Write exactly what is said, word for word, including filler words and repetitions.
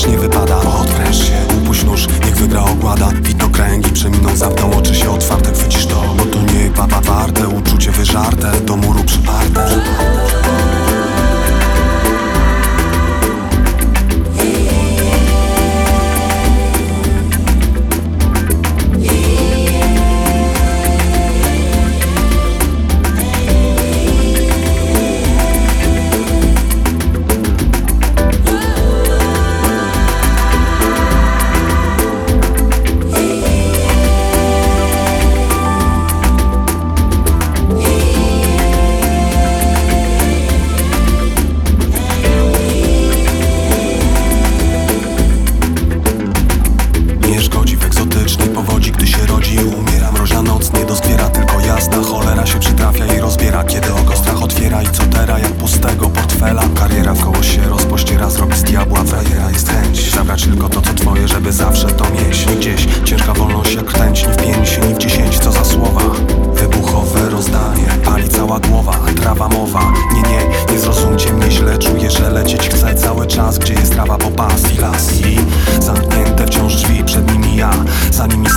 nie wypada. Odpręż się, upuść nóż, niech wygra ogłada. Widno kręgi przeminą, zamkną oczy się otwarte. Chwycisz to, bo to nie baba warte. Uczucie wyżarte, do muru przyparte. Powodzi, gdy się rodzi, umiera mroźna noc, nie doskwiera, tylko jasna cholera się przytrafia i rozbiera. Kiedy oko strach otwiera i co teraz, jak pustego portfela. Kariera w koło się rozpościera, zrobi z diabła frajera. Jest chęć zabrać tylko to, co twoje, żeby zawsze to mieć. Nie gdzieś, ciężka wolność jak rtęć, ni w pięć, ni w dziesięć, co za słowa. Wybuchowe rozdanie, pali cała głowa, trawa mowa. Nie, nie, nie zrozumcie mnie źle, czuję, że lecieć chcę cały czas. Gdzie jest trawa po pas i las i zamknięte wciąż drzwi, przed nimi ja, za nimi